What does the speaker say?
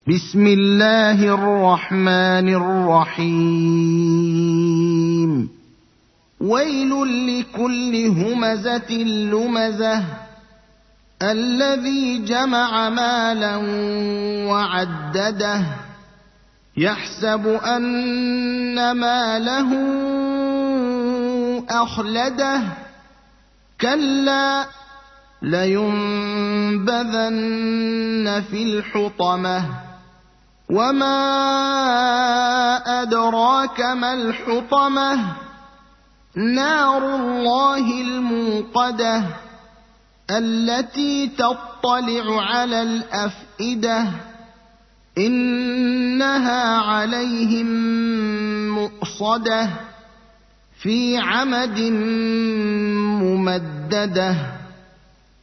بسم الله الرحمن الرحيم ويل لكل همزة لمزة الذي جمع مالا وعدده يحسب أن ماله أخلده كلا لينبذن في الحطمة وما أدراك ما الحطمة نار الله الموقدة التي تطلع على الأفئدة إنها عليهم مؤصدة في عمد ممددة